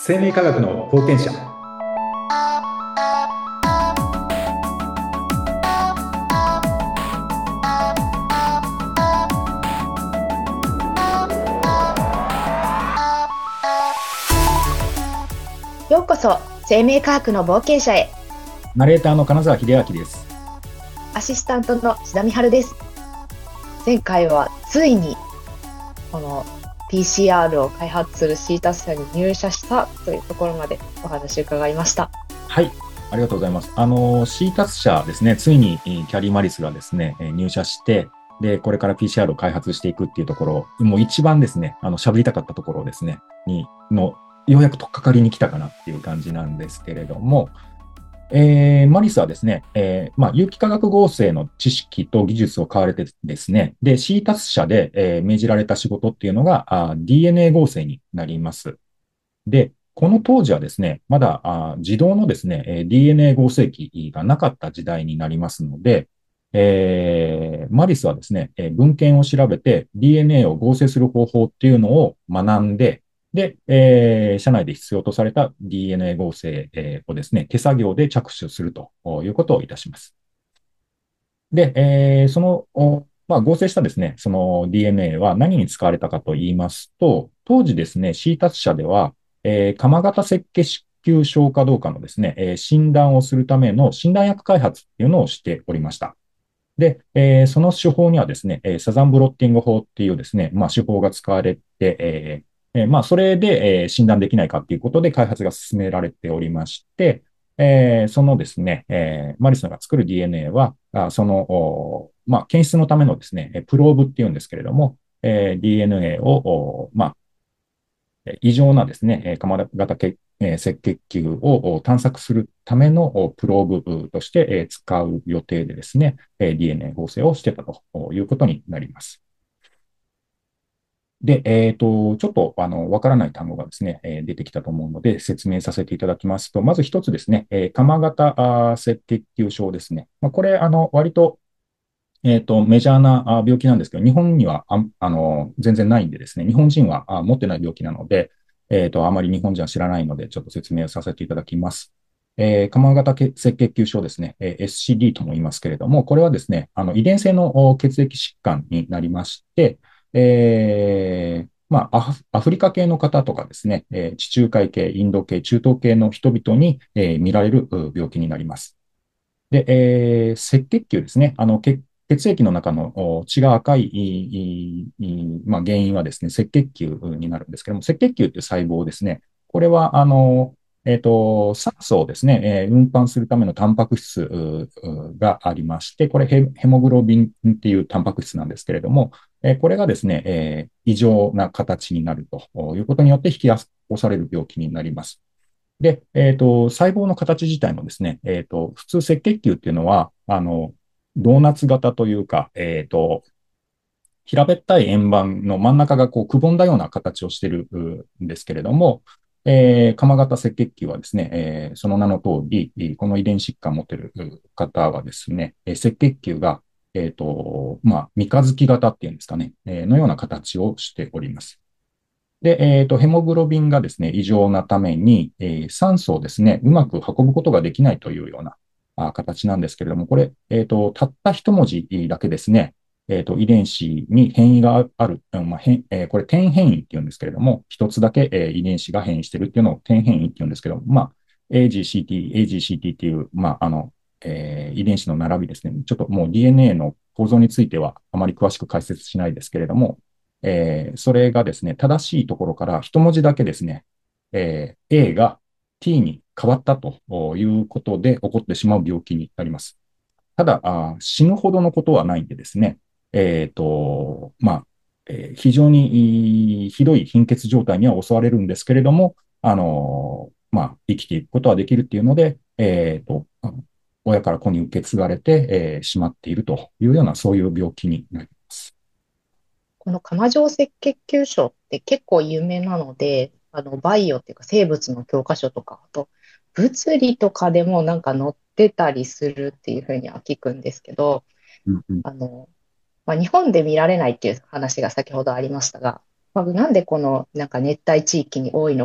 生命科学の冒険者。 ようこそ生命科学の冒険者へ。 ナレーターの金沢秀明です。 アシスタントの志田美春です。前回はついにこの PCR を開発するシータス社に入社したというところまでお話を伺いました。 はい、ありがとうございます。シータス社ですね、ついにキャリー・マリスがですね、入社して、で、これから PCR を開発していくっていうところ、もう一番ですね、喋りたかったところですね、ようやく取っかかりに来たかなっていう感じなんですけれども、マリスはですね、有機化学合成の知識と技術を買われてですね、で、シータス社で、命じられた仕事っていうのがDNA 合成になります。で、この当時はですね、まだ自動のですね、DNA 合成機がなかった時代になりますので、マリスはですね、文献を調べて DNA を合成する方法っていうのを学んで、で、社内で必要とされた DNA 合成、をですね、手作業で着手するということをいたします。で、合成したですね、その DNA は何に使われたかと言いますと、当時ですね、シータス社では、鎌型赤血球症かどうかのですね、診断をするための診断薬開発っていうのをしておりました。で、その手法にはですね、サザンブロッティング法っていうですね、手法が使われて、それで、診断できないかっていうことで開発が進められておりまして、そのですね、マリスが作る DNA は、検出のためのですね、プローブっていうんですけれども、DNA を、異常なですね、鎌型赤血球を探索するためのプローブとして使う予定でですね、DNA 合成をしてたということになります。で、ちょっと、わからない単語がですね、出てきたと思うので、説明させていただきますと、まず一つですね、鎌型赤血球症ですね。これ、割と、メジャーな病気なんですけど、日本には全然ないんでですね、日本人は持ってない病気なので、あまり日本人は知らないので、ちょっと説明をさせていただきます。鎌型赤血球症ですね、SCD とも言いますけれども、これはですね、遺伝性の血液疾患になりまして、アフリカ系の方とかですね、地中海系、インド系、中東系の人々に、見られる病気になります。で、赤血球ですね。血液の中の血が赤い、原因はですね、赤血球になるんですけども、赤血球という細胞ですね。これは、酸素をですね、運搬するためのタンパク質がありまして、これヘモグロビンっていうタンパク質なんですけれども、これがですね、異常な形になるということによって引き起こされる病気になります。で、細胞の形自体もですね、普通赤血球っていうのは、ドーナツ型というか、平べったい円盤の真ん中がこうくぼんだような形をしているんですけれども、鎌型赤血球はですね、その名の通り、この遺伝疾患を持っている方はですね、赤血球が、三日月型っていうんですかね、のような形をしております。で、ヘモグロビンがですね、異常なために、酸素をですね、うまく運ぶことができないというような形なんですけれども、これ、たった一文字だけですね、遺伝子に変異がある、これ点変異っていうんですけれども、一つだけ、遺伝子が変異しているっていうのを点変異っていうんですけど、AGCT っていう、遺伝子の並びですね。ちょっともう DNA の構造についてはあまり詳しく解説しないですけれども、それがですね、正しいところから一文字だけですね、A が T に変わったということで起こってしまう病気になります。ただ、死ぬほどのことはないんでですね、えっと、まあ、非常にひどい貧血状態には襲われるんですけれども、生きていくことはできるっていうので、親から子に受け継がれて、しまっているというような、そういう病気になります。 この釜状赤血球症って結構有名なので、バイオっていうか生物の教科書とか、あと物理とかでもなんか載ってたりするっていうふうには聞くんですけど、 うんうん。 あの、日本で見られないっていう話が先ほどありましたが、なんでこのなんか熱帯地域に多いのか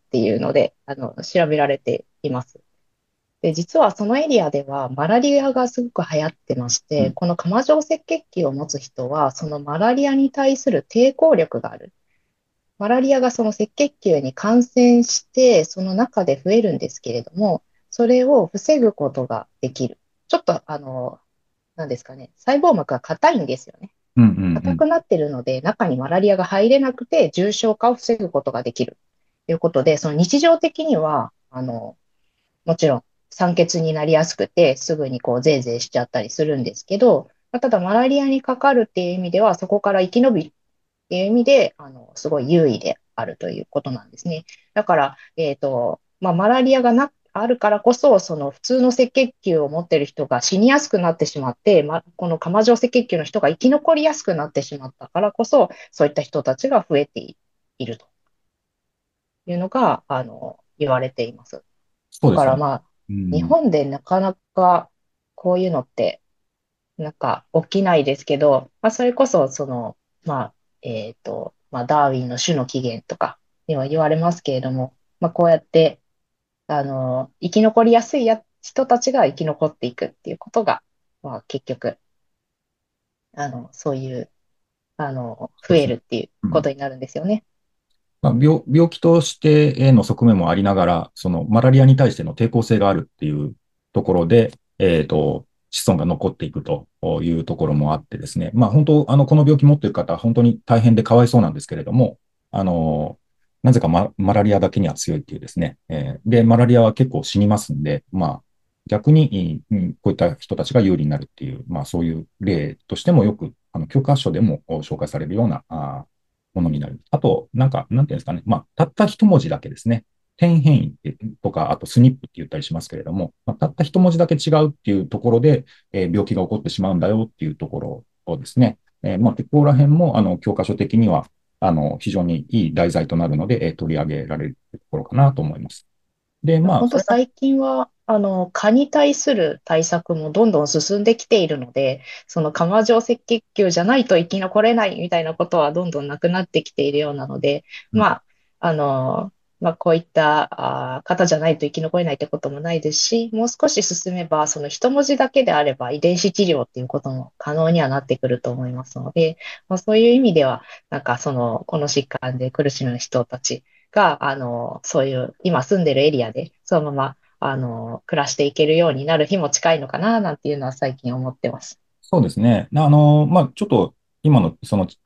っていうので、調べられています。で、実はそのエリアではマラリアがすごく流行ってまして、 うん、 この釜状赤血球を持つ人は、そのマラリアに対する抵抗力がある。マラリアがその赤血球に感染して、その中で増えるんですけれども、それを防ぐことができる。ちょっと、なんですかね、細胞膜が硬いんですよね。 うん、うん、 硬くなってるので、中にマラリアが入れなくて、重症化を防ぐことができる。ということで、その日常的には、もちろん酸欠になりやすくて、すぐにこう、ゼーゼーしちゃったりするんですけど、ただマラリアにかかるっていう意味では、そこから生き延びっていう意味で、すごい優位であるということなんですね。だから、まあ、マラリアがあるからこそ、その普通の赤血球を持っている人が死にやすくなってしまって、この釜状赤血球の人が生き残りやすくなってしまったからこそ、そういった人たちが増えているというのが、言われています。だそうですよね。 からまあ、日うん、 本でなかなかこういうのってなんか起きないですけど、まあ、それこそ、まあ、まあ、ダーウィンの種の起源とかには言われますけれども、まあ、こうやって、生き残りやすい人たちが生き残っていくっていうことが、まあ、結局、そういう、増そうですね。 えるっていううん、 ことになるんですよね。 まあ、病気としての側面もありながら、そのマラリアに対しての抵抗性があるっていうところで、子孫が残っていくというところもあってですね、まあ、本当、この病気持っている方は本当に大変でかわいそうなんですけれども、あの、なぜかマラリアだけには強いっていうですね、で、マラリアは結構死にますんで、まあ、逆に、こういった人たちが有利になるっていう、まあ、そういう例としてもよく、教科書でも紹介されるような、ものになる。あと、なんていうんですかね。まあ、たった一文字だけですね。点変異とか、あとスニップって言ったりしますけれども、まあ、たった一文字だけ違うっていうところで、病気が起こってしまうんだよっていうところをですね、まあ、ここら辺も、教科書的には、非常にいい題材となるので、取り上げられるところかなと思います。で、まあ、それが、 本当最近は、蚊に対する対策もどんどん進んできているので、その釜状赤血球じゃないと生き残れないみたいなことはどんどんなくなってきているようなので、 うん、 まあ、まあ、こういった方じゃないと生き残れないってこともないですし、もう少し進めば、その一文字だけであれば遺伝子治療っていうことも可能にはなってくると思いますので、まあ、そういう意味では、なんかこの疾患で苦しむ人たち、が、そういう今住んでるエリアでそのまま、暮らしていけるようになる日も近いのかな、なんていうのは最近思ってます。 そうですね。まあ、ちょっと、今の、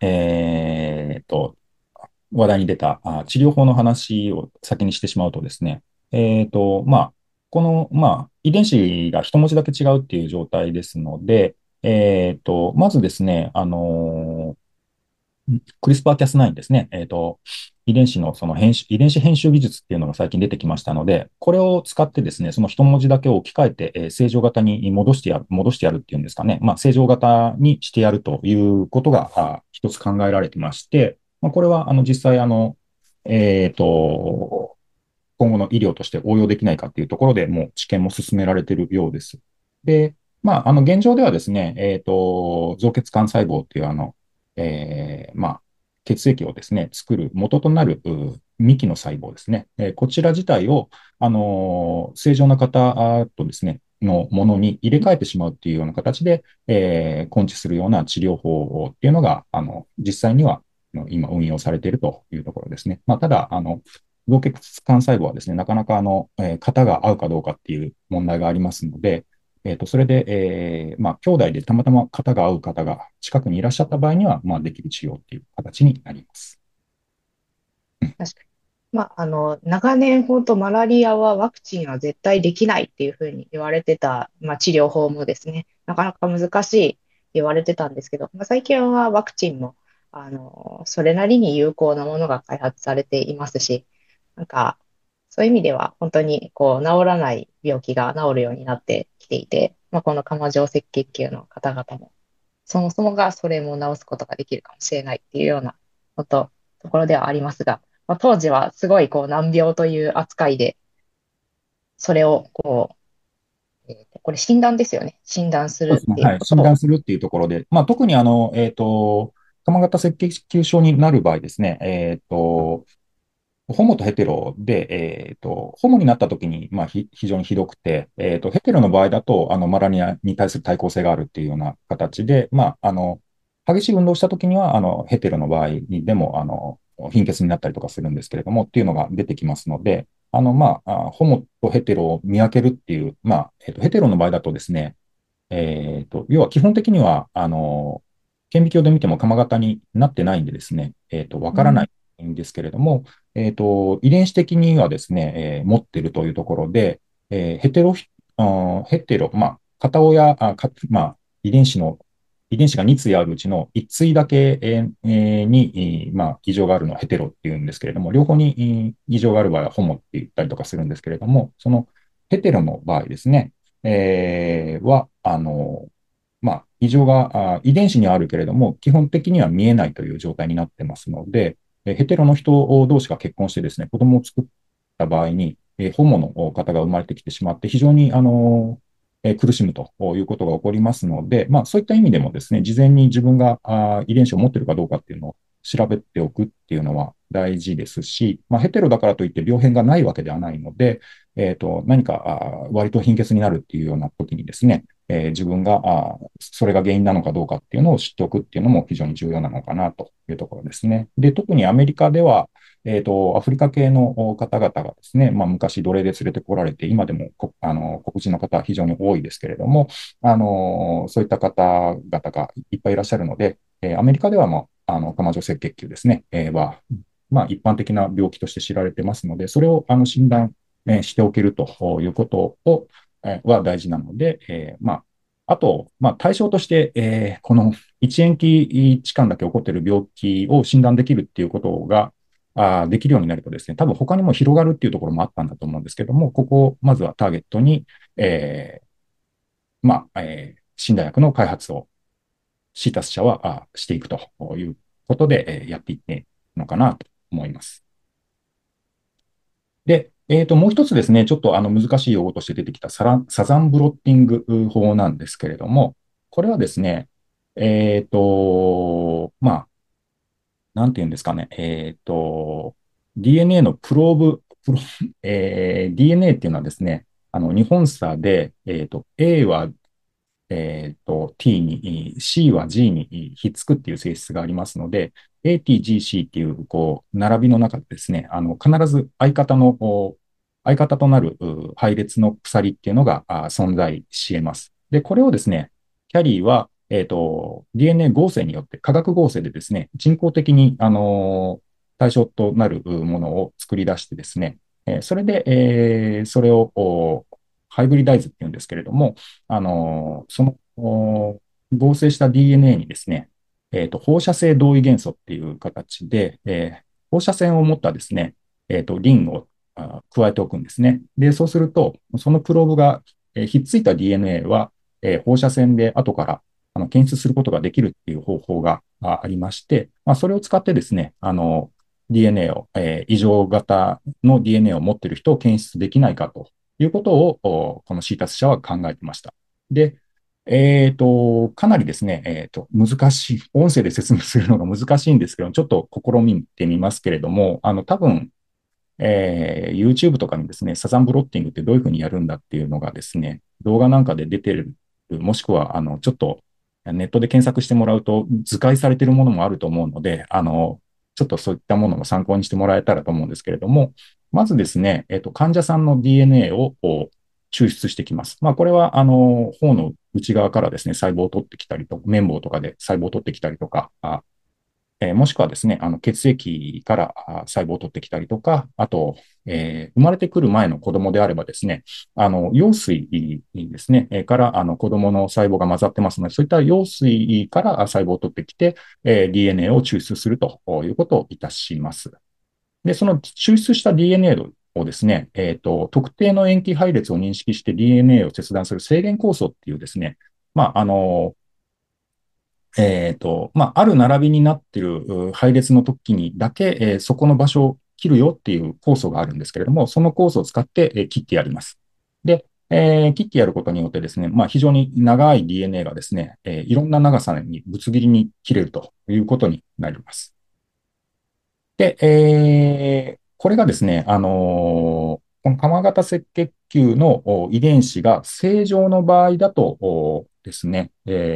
話題に出た治療法の話を先にしてしまうとですね、まあ、まあ、遺伝子が一文字だけ違うっていう状態ですので、まずですね、クリスパーキャス9ですね。遺伝子のその遺伝子編集技術っていうのが最近出てきましたので、これを使ってですね、その一文字だけを置き換えて、正常型に戻してやるっていうんですかね。まあ、正常型にしてやるということが、一つ考えられてまして、まあ、これは、実際、えっと、今後の医療として応用できないかっていうところでもう治験も進められているようです。で、まあ、現状ではですね、造血幹細胞っていうまあ、血液をですね、作る元となる幹の細胞ですね。こちら自体を、正常な方とですね、のものに入れ替えてしまうっていうような形で、根治するような治療法っていうのが、実際には今運用されているというところですね。まあ、ただ、造血幹細胞はですね、なかなか型が合うかどうかっていう問題がありますので、それで、まあ、兄弟でたまたま型が合う方が近くにいらっしゃった場合には、まあ、できる治療っていう形になります。 確かに。まあ、長年ほどマラリアはワクチンは絶対できないっていうふうに言われてた、まあ、治療法もですね、なかなか難しい言われてたんですけど、まあ、最近はワクチンも、それなりに有効なものが開発されていますし、なんか、そういう意味では本当にこう治らない病気が治るようになってきていて、まあ、この釜状赤血球の方々も、そもそもがそれも治すことができるかもしれないっていうようなところではありますが、まあ、当時はすごいこう難病という扱いで、それをこれ診断ですよね。診断すそうですね。 るっていうはい。診ことを、 断するっていうところで、まあ、特に鎌型赤血球症になる場合ですね、 ホモとヘテロで、ホモになった時に、非常にひどくて、ヘテロの場合だと、マラリアに対する対抗性があるっていうような形で、激しい運動をした時には、ヘテロの場合にでも、貧血になったりとかするんですけれども、っていうのが出てきますので、ホモとヘテロを見分けるっていう、ヘテロの場合だとですね、要は基本的には、顕微鏡で見ても鎌型になってないんでですね、わうん。 からないんですけれども、遺伝子的にはですね、持っているというところで、ヘテロ、ヘテロ、片親、遺伝子が2対あるうちの1対だけ、に、異常があるのはヘテロっていうんですけれども、両方に異常がある場合はホモって言ったりとかするんですけれども、そのヘテロの場合ですね、は、異常が遺伝子にはあるけれども、基本的には見えないという状態になってますので、ヘテロの人同士が結婚してですね、子供を作った場合に、ホモの方が生まれてきてしまって、非常に苦しむということが起こりますので、そういった意味でもですね、事前に自分が遺伝子を持っているかどうかっていうのを調べておくっていうのは大事ですし、ヘテロだからといって病変がないわけではないので、何か割と貧血になるっていうような時にですね、自分がそれが原因なのかどうかっていうのを知っておくっていうのも非常に重要なのかなというところですね。で、特にアメリカでは、アフリカ系の方々がですね、昔奴隷で連れてこられて、今でも黒人の方は非常に多いですけれども、そういった方々がいっぱいいらっしゃるので、アメリカでは、釜状赤血球ですね、一般的な病気として知られてますので、それを診断しておけるということを、は大事なので、あと、対象として、この一延期期間だけ起こっている病気を診断できるっていうことが、できるようになるとですね、多分他にも広がるっていうところもあったんだと思うんですけども、ここをまずはターゲットに、診断薬の開発をシータス社はしていくということで、やっていっているのかなと思います。で、もう一つですね、ちょっと難しい用語として出てきたサザンブロッティング法なんですけれども、これはですね、えっと、まあ、なんていうんですかね、DNA のプローブ、DNA っていうのはですね、日本差で、A はT に、C は G にひっつくっていう性質がありますので、ATGC っていう、並びの中でですね、必ず相方となる配列の鎖っていうのが存在し得ます。で、これをですね、キャリーは、DNA 合成によって、化学合成でですね、人工的に、対象となるものを作り出してですね、それで、それをハイブリダイズっていうんですけれども、その合成した DNA にですね、放射性同位元素っていう形で、放射線を持ったですね、リンを加えておくんですね。で、そうすると、そのプローブが、ひっついた DNA は、放射線で後から検出することができるっていう方法がありまして、それを使ってですね、DNA を、異常型の DNA を持っている人を検出できないかということを、この CTAS 社は考えてました。で、かなりですね、難しい、音声で説明するのが難しいんですけど、ちょっと試みてみますけれども、多分、YouTube とかにですね、サザンブロッティングってどういうふうにやるんだっていうのがですね、動画なんかで出てる、もしくは、ちょっとネットで検索してもらうと図解されているものもあると思うので、ちょっとそういったものも参考にしてもらえたらと思うんですけれども、まずですね、患者さんの DNA を抽出してきます。これは、頬の内側からですね、細胞を取ってきたりとか、綿棒とかで細胞を取ってきたりとか、もしくはですね、血液から細胞を取ってきたりとか、あと、生まれてくる前の子供であればですね、羊水ですね、から子供の細胞が混ざってますので、そういった羊水から細胞を取ってきて、DNA を抽出するということをいたします。で、その抽出した DNA をですね、特定の塩基配列を認識して DNA を切断する制限酵素っていうですね、まあ、あの、ある並びになっている配列の時にだけ、そこの場所を切るよっていう酵素があるんですけれども、その酵素を使って、切ってやります。で、切ってやることによってですね、非常に長い DNA がですね、いろんな長さにぶつ切りに切れるということになります。で、 これがですね、この鎌型赤血球の遺伝子が正常の場合だとですね、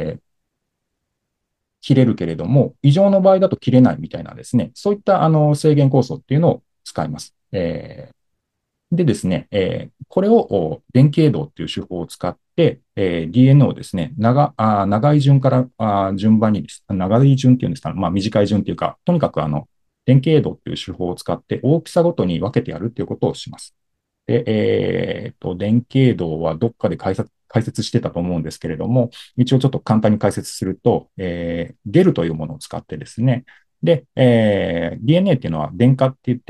切れるけれども、異常の場合だと切れないみたいなですね、そういった制限酵素っていうのを使います。でですね、これを電気導っていう手法を使って、DNA をですね、長い順から順番にです、長い順っていうんですか、まあ、短い順っていうか、とにかく電気導っていう手法を使って大きさごとに分けてやるっていうことをします。で、電気導はどっかで解説してたと思うんですけれども、一応ちょっと簡単に解説すると、ゲルというものを使ってですね、で、DNA っていうのは電荷って言って、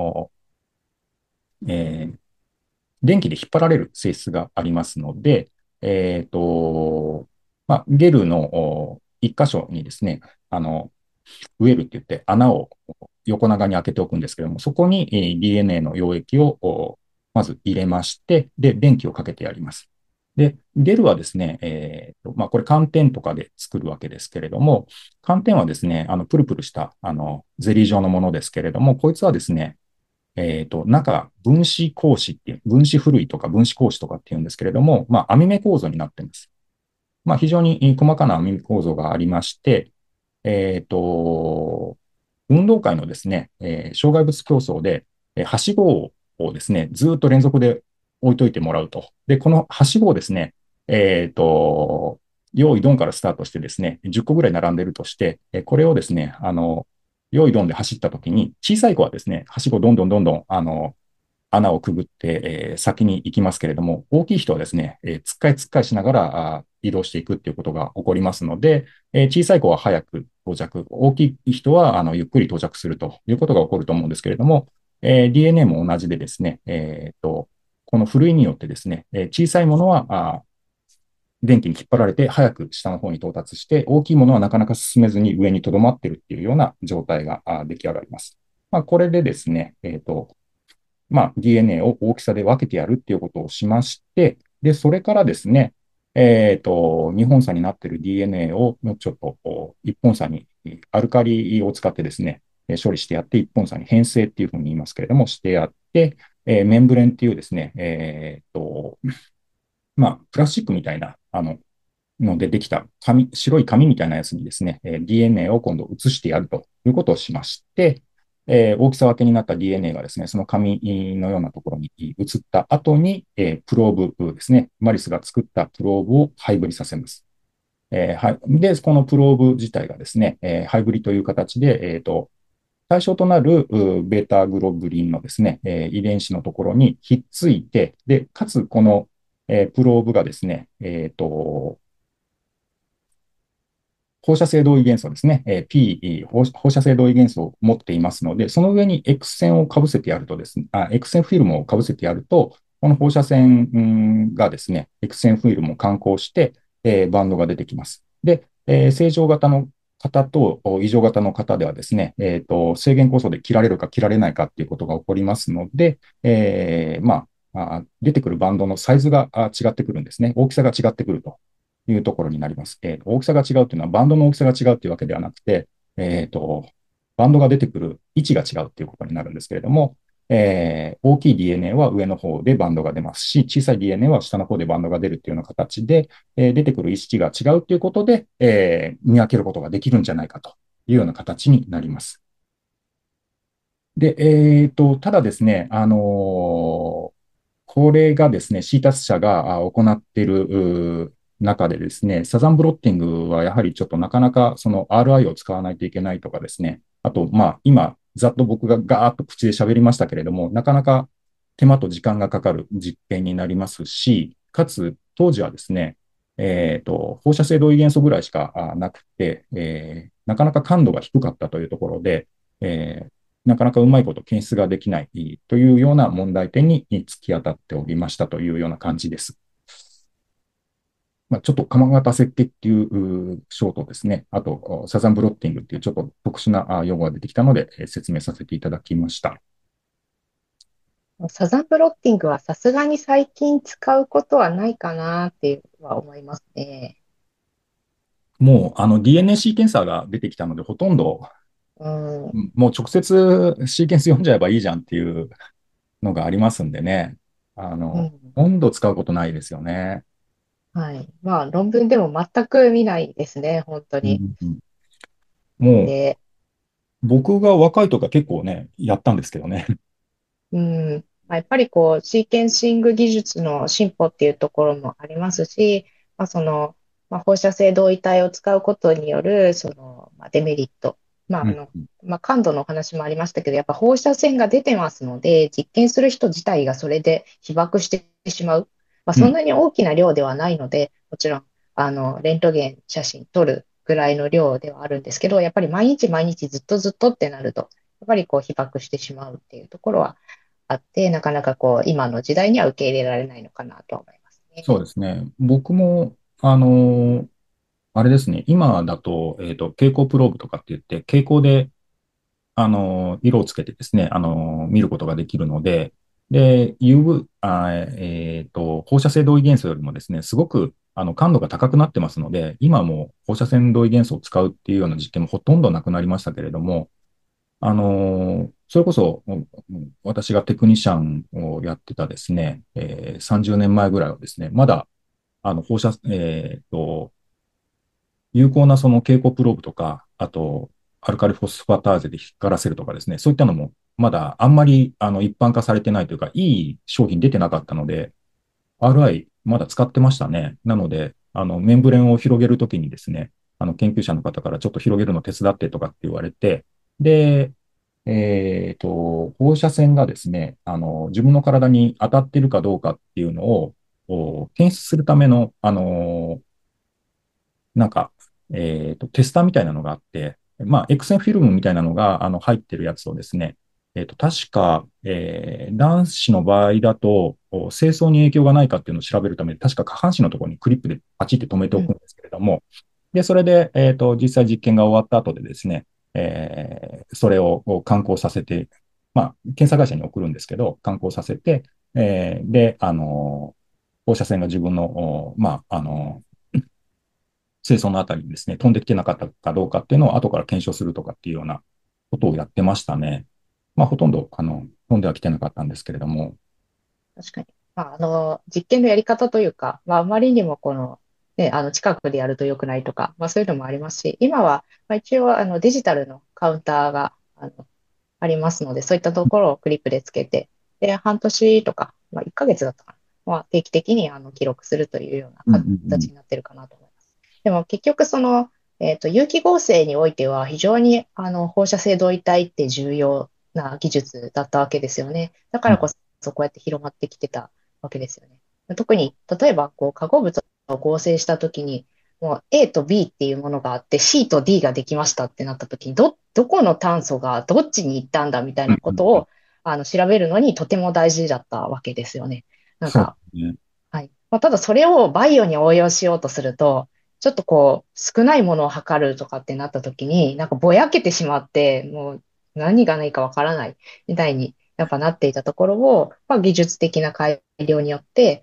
えー電気で引っ張られる性質がありますので、えっと、まあ、ゲルの一箇所にですね、ウェルって言って穴を横長に開けておくんですけれども、そこに DNA の溶液をまず入れまして、で、電気をかけてやります。で、ゲルはですね、まあ、これ寒天とかで作るわけですけれども、寒天はですね、プルプルした、ゼリー状のものですけれども、こいつはですね、中、分子格子っていう、分子ふるいとか分子格子とかっていうんですけれども、まあ、網目構造になっています。まあ、非常に細かな網目構造がありまして、えっと、運動会のですね、障害物競争で、はしごをですね、ずっと連続で置いといてもらうと。で、このはしごをですね、えっと、用意ドンからスタートしてですね、10個ぐらい並んでいるとして、これをですね、用意ドンで走ったときに、小さい子はですね、はしごどんどんどんどん、穴をくぐって、先に行きますけれども、大きい人はですね、つっかいつっかいしながら移動していくっていうことが起こりますので、小さい子は早く到着、大きい人はゆっくり到着するということが起こると思うんですけれども、DNA も同じでですね、このふるいによってですね、小さいものは電気に引っ張られて早く下の方に到達して、大きいものはなかなか進めずに上にとどまっているっていうような状態が出来上がります。まあ、これでですね、まあ、DNA を大きさで分けてやるっていうことをしまして、で、それからですね、2本差になっている DNA をちょっと1本差にアルカリを使ってですね、処理してやって1本差に変性っていうふうに言いますけれども、してやって、メンブレンっていうですね、まあ、プラスチックみたいな、のでできた白い紙みたいなやつにですね、DNA を今度移してやるということをしまして、大きさ分けになった DNA がですね、その紙のようなところに移った後に、プローブですね、マリスが作ったプローブをハイブリさせます。はい。で、このプローブ自体がですね、ハイブリという形で、対象となるベータグロブリンのですね、遺伝子のところにひっついて、で、かつこの、プローブがですね、放射性同位元素ですね、P 放射性同位元素を持っていますので、その上に X 線をかぶせてやるとですね、X 線フィルムをかぶせてやると、この放射線がですね、X 線フィルムを感光して、バンドが出てきます。で、正常型の方と異常型の方ではですね、制限酵素で切られるか切られないかっていうことが起こりますので、まあ、出てくるバンドのサイズが違ってくるんですね。大きさが違ってくるというところになります。大きさが違うというのは、バンドの大きさが違うというわけではなくて、バンドが出てくる位置が違うということになるんですけれども、大きい DNA は上の方でバンドが出ますし、小さい DNA は下の方でバンドが出るというような形で、出てくる意識が違うということで、見分けることができるんじゃないかというような形になります。で、ただですね、これがですね、シータス社が行っている中でですね、サザンブロッティングはやはりちょっとなかなかその RI を使わないといけないとかですね、あと、まあ、今、ざっと僕がガーッと口で喋りましたけれども、なかなか手間と時間がかかる実験になりますし、かつ、当時はですね、放射性同位元素ぐらいしかなくて、なかなか感度が低かったというところで、なかなかうまいこと検出ができないというような問題点に突き当たっておりましたというような感じです。まあ、ちょっと鎌形設計っていうショートですね。あと、サザンブロッティングっていうちょっと特殊な用語が出てきたので、説明させていただきました。 サザンプロッティングはさすがに最近使うことはないかなっては思いますね。 もうDNA シーケンサーが出てきたので、ほとんどうん、 もう直接シーケンス読んじゃえばいいじゃんっていうのがありますんでね。 うん。 温度使うことないですよね。 はい。まあ、論文でも全く見ないですね、本当に。 うん、もうで、 僕が若い時は結構ね、やったんですけどね。 うん。まあ、やっぱりこう、シーケンシング技術の進歩っていうところもありますし、まあ、放射性同位体を使うことによる、デメリット。 うん、 感度のお話もありましたけど、やっぱ放射線が出てますので、実験する人自体がそれで被爆してしまう。まあ、 うん、 そんなに大きな量ではないので、もちろん、レントゲン写真撮るぐらいの量ではあるんですけど、やっぱり毎日毎日ずっとずっとってなると、やっぱりこう被爆してしまうっていうところはあって、なかなかこう、今の時代には受け入れられないのかなと思いますね。 そうですね。僕も、あれですね。今だと、蛍光プローブとかって言って、蛍光で色をつけてですね、見ることができるので、で、UV、放射性同位元素よりもですね、すごく、感度が高くなってますので、今も放射線同位元素を使うっていうような実験もほとんどなくなりましたけれども、それこそ、私がテクニシャンをやってたですね、30年前ぐらいはですね、まだ、放射、有効なその蛍光プローブとか、あと、アルカリフォスファターゼで光らせるとかですね、そういったのもまだあんまり一般化されてないというか、いい商品出てなかったので、RI まだ使ってましたね。なので、メンブレンを広げるときにですね、研究者の方からちょっと広げるの手伝ってとかって言われて、で、放射線がですね、自分の体に当たっているかどうかっていうのを、検出するための、なんか、テスターみたいなのがあって、まあ、エクセンフィルムみたいなのが、入ってるやつをですね、確か、男子の場合だと、清掃に影響がないかっていうのを調べるために、確か下半身のところにクリップでパチって止めてうん。 おくんですけれども、で、それで、実際実験が終わった後でですね、それを観光させて、まあ、検査会社に送るんですけど、観光させて、で、放射線が自分の、まあ、清掃のあたりにですね、飛んできてなかったかどうかっていうのを後から検証するとかっていうようなことをやってましたね。まあ、ほとんど、飛んではきてなかったんですけれども。 確かに。実験のやり方というか、まあ、あまりにもね、近くでやると良くないとか、まあ、そういうのもありますし、今は、まあ、一応、デジタルのカウンターが、ありますので、そういったところをクリップでつけて、で、半年とか、まあ、1ヶ月だったかな。まあ、定期的に記録するというようなうんうんうん。 形になってるかなと思います。でも結局有機合成においては非常に放射性同位体って重要な技術だったわけですよね。だからこそこうやって広まってきてたわけですよね。特に、例えばこう化合物を合成したときに、もう A と B っていうものがあって C と D ができましたってなった時にどこの炭素がどっちに行ったんだみたいうんうんうん。 なことを調べるのにとても大事だったわけですよね。なんそうか、 ですね。 はい。まあ、ただそれをバイオに応用しようとすると、ちょっとこう少ないものを測るとかってなった時に、なんかぼやけてしまって、もう何が何かわからないみたいにやっぱなっていたところを、まあ、技術的な改良によって、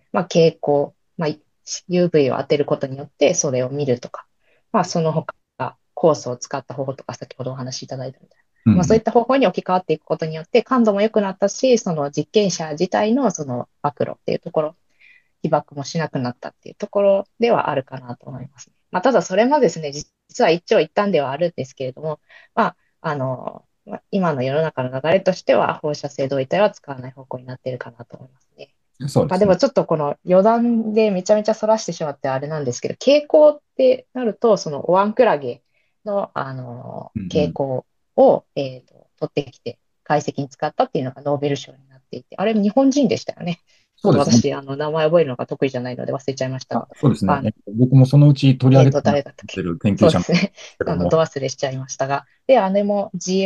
まあ、蛍光、まあ、UV を当てることによってそれを見るとか、まあ、その他、酵素を使った方法とか、先ほどお話しいただいたみたいな。まあ、そういうんうん。 った方法に置き換わっていくことによって、感度も良くなったし、その実験者自体のその暴露っていうところ、被爆もしなくなったっていうところではあるかなと思いますね。まあ、ただそれもですね、実は一長一短ではあるんですけれども、まあ、今の世の中の流れとしては放射性同位体は使わない方向になっているかなと思いますね。まあ、でそうですね。 もちょっとこの余談でめちゃめちゃそらしてしまってあれなんですけど、蛍光ってなると、そのオワンクラゲの、 うんうん。 蛍光を、取ってきて解析に使ったっていうのがノーベル賞になっていて、あれ日本人でしたよね。ちょそうですね。 っと私、名前覚えるのが得意じゃないので忘れちゃいましたあ、 が、 そうですね。 あの、 僕もそのうち取り上げたいなと誰だったっけ。 思ってる研究者なんでそうですね。 すけども。 ど忘れしちゃいましたが。で、姉も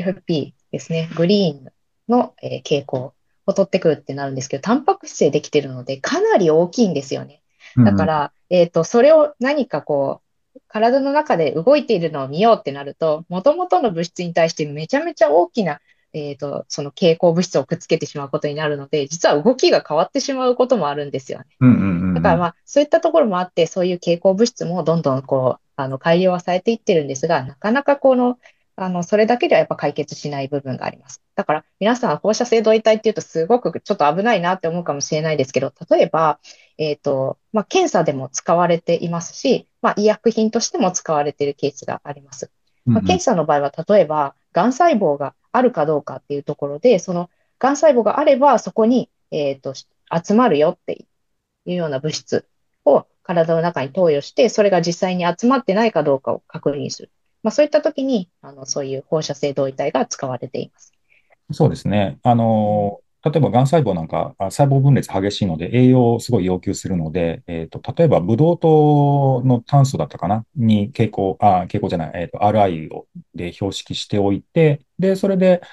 GFP ですね。グリーンの、傾向を取ってくるってなるんですけど、タンパク質でできてるので、かなり大きいんですよね。 うんうん。 だから、それを何かこう、体の中で動いているのを見ようってなると、元々の物質に対してめちゃめちゃ大きな、その蛍光物質をくっつけてしまうことになるので、実は動きが変わってしまうこともあるんですよね。 うんうんうんうん。 だからまあ、そういったところもあって、そういう蛍光物質もどんどんこう、改良はされていってるんですが、なかなかこのそれだけではやっぱ解決しない部分があります。だから皆さん放射性同位体っていうとすごくちょっと危ないなって思うかもしれないですけど、例えば、検査でも使われていますし、医薬品としても使われているケースがあります。 うん検査の場合は、例えば、がん細胞があるかどうかっていうところで、そのがん細胞があれば、そこに、集まるよっていうような物質を体の中に投与して、それが実際に集まってないかどうかを確認する。そういった時に、そういう放射性同位体が使われています。 そうですね。 うん、 例えば、がん細胞なんか、細胞分裂激しいので、栄養をすごい要求するので、例えば、ブドウ糖の炭素だったかなに蛍光じゃない、RI で標識しておいて、で、それで、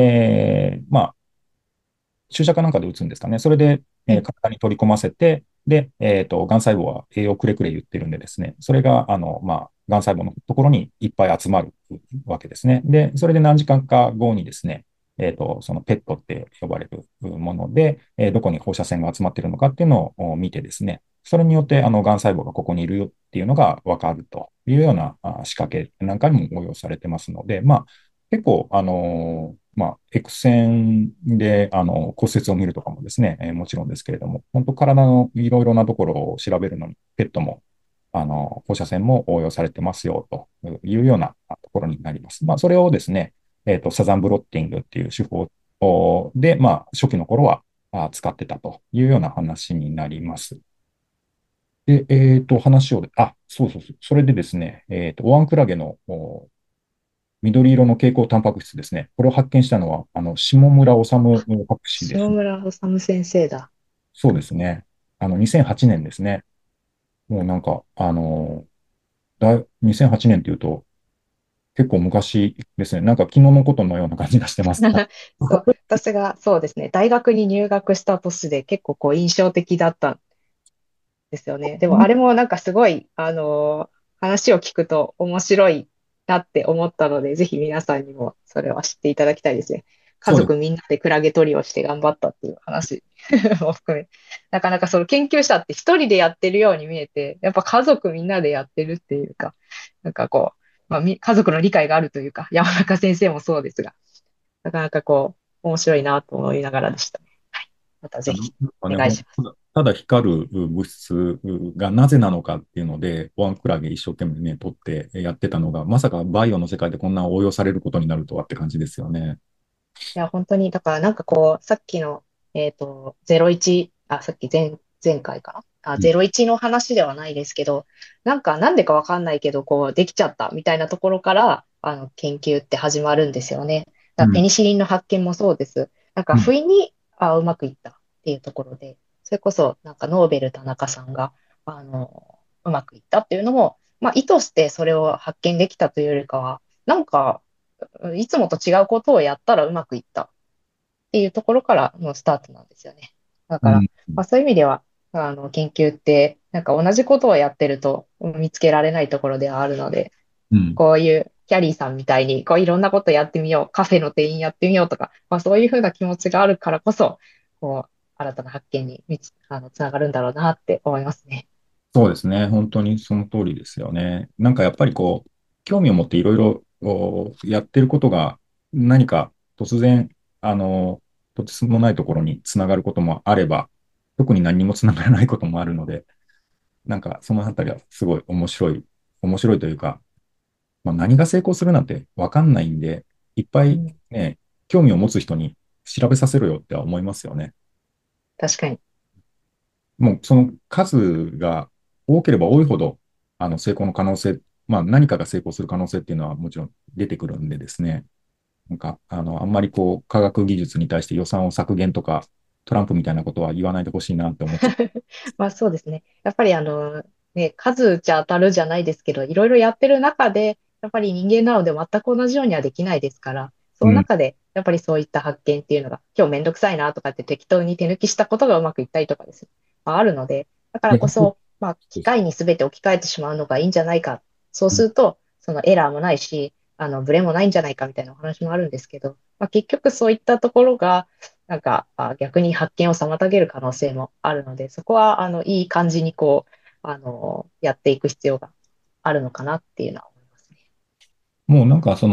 注射かなんかで打つんですかね。それで、 はい。 体に取り込ませて、で、がん細胞は栄養くれくれ言ってるんでですね、それが、がん細胞のところにいっぱい集まるわけですね。で、それで何時間か後にですね、そのペットって呼ばれるもので、どこに放射線が集まっているのかっていうのを見てですね、それによって、がん細胞がここにいるよっていうのがわかるというような仕掛けなんかにも応用されてますので、結構、X 線で、骨折を見るとかもですね、もちろんですけれども、本当体のいろいろなところを調べるのに、ペットも、放射線も応用されてますよ、というようなところになります。それをですね、サザンブロッティングっていう手法で、初期の頃は使ってたというような話になります。で、話を、そうそうそう。それでですね、オワンクラゲの緑色の蛍光タンパク質ですね。これを発見したのは、下村治博士で下すね。 村治先生だ。 そうですね。2008年ですね。もうなんか、2008年っていうと、結構昔ですね。なんか昨日のことのような感じがしてます。 そう、私がそうですね、大学に入学した年で結構こう印象的だったんですよね。でもあれもなんかすごい、話を聞くと面白いなって思ったので、ぜひ皆さんにもそれは知っていただきたいですね。家そうです。 族みんなでクラゲ取りをして頑張ったっていう話も含め、なかなかその研究者って一人でやってるように見えて、やっぱ家族みんなでやってるっていうか、なんかこう、家族の理解があるというか、山中先生もそうですが、なかなかこう、面白いなと思いながらでしたね。はい。またぜひ、 なんかね、 お願いします。 ただ光る物質がなぜなのかっていうので、ワンクラゲ一生懸命ね、取ってやってたのが、まさかバイオの世界でこんな応用されることになるとはって感じですよね。 いや、本当に、だからなんかこう、さっきの、01、さっき前回かなうん。 01の話ではないですけど、なんかなんでかわかんないけど、こう、できちゃったみたいなところから、研究って始まるんですよね。だからペうん。 ニシリンの発見もそうです。なんか、 うん。 不意に、うまくいったっていうところで、それこそ、なんか、ノーベル田中さんが、うまくいったっていうのも、意図してそれを発見できたというよりかは、なんか、いつもと違うことをやったらうまくいったっていうところからのスタートなんですよね。だから、 うん。 そういう意味では、研究って、なんか同じことをやってると見つけられないところではあるので、 うん。 こういうキャリーさんみたいに、こういろんなことやってみよう、カフェの店員やってみようとか、そういうふうな気持ちがあるからこそ、こう、新たな発見につながるんだろうなって思いますね。 そうですね。本当にその通りですよね。なんかやっぱりこう、興味を持っていろいろこうやってることが何か突然、とてつもないところにつながることもあれば、特に何にもつながらないこともあるので、なんかそのあたりはすごい面白いというか、何が成功するなんてわかんないんで、いっぱいうん、 ね、興味を持つ人に調べさせろよっては思いますよね。 確かに。 もうその数が多ければ多いほど、成功の可能性、何かが成功する可能性っていうのはもちろん出てくるんでですね、なんか、あんまりこう、科学技術に対して予算を削減とか、トランプみたいなことは言わないでほしいなって思っちゃそうですね。やっぱり数打ち当たるじゃないですけど、いろいろやってる中で、やっぱり人間なので全く同じようにはできないですから、そう。うん、 の中で、やっぱりそういった発見っていうのが、今日めんどくさいなとかって適当に手抜きしたことがうまくいったりとかですね、あるので、だからで、 こそ、機械に全て置き換えてしまうのがいいんじゃないか。そううん、 すると、そのエラーもないし、ブレもないんじゃないかみたいなお話もあるんですけど、結局そういったところが、なんか、逆に発見を妨げる可能性もあるので、そこは、いい感じにこう、やっていく必要があるのかなっていうのは思いますね。 もうなんかその、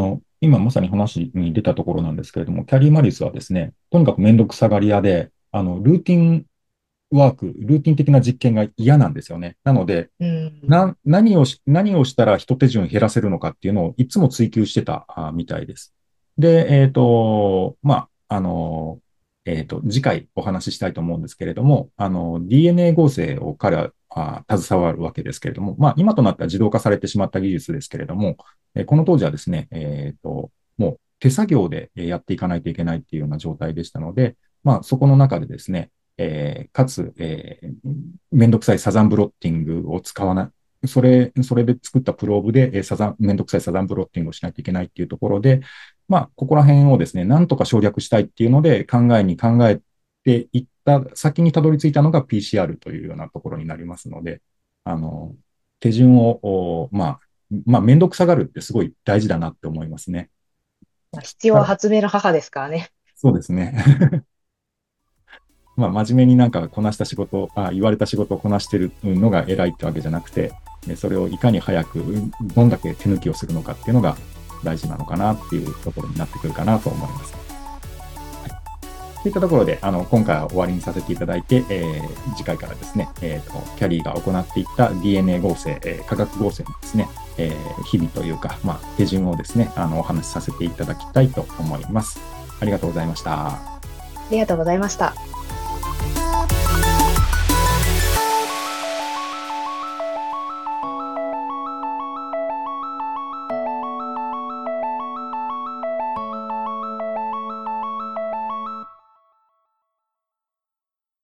今まさに話に出たところなんですけれども、キャリー・マリスはですね、とにかくめんどくさがり屋で、ルーティンワーク、ルーティン的な実験が嫌なんですよね。なので、 うん。 何をしたら一手順減らせるのかっていうのをいつも追求してたみたいです。で、まあ、次回お話ししたいと思うんですけれども、DNA 合成を彼は携わるわけですけれども、まあ、今となっては自動化されてしまった技術ですけれども、この当時はですね、もう手作業でやっていかないといけないっていうような状態でしたので、まあ、そこの中でですね、かつ、めんどくさいサザンブロッティングを使わない、それで作ったプローブで、めんどくさいサザンブロッティングをしないといけないっていうところで、まあ、ここら辺をですね、なんとか省略したいっていうので、考えていった先にたどり着いたのが PCR というようなところになりますので、あの、手順を、まあ、めんどくさがるってすごい大事だなって思いますね。 まあ、必要は発明の母ですからね。 そうですね。まあ、真面目になんかこなした仕事、言われた仕事をこなしてるのが偉いってわけじゃなくて、それをいかに早く、どんだけ手抜きをするのかっていうのが大事なのかなっていうところになってくるかなと思います。といったところで、今回は終わりにさせていただいて、次回からですね、キャリーが行っていった DNA 合成、化学合成のですね、日々というか、まあ、手順をですね、お話しさせていただきたいと思います。ありがとうございました。 ありがとうございました。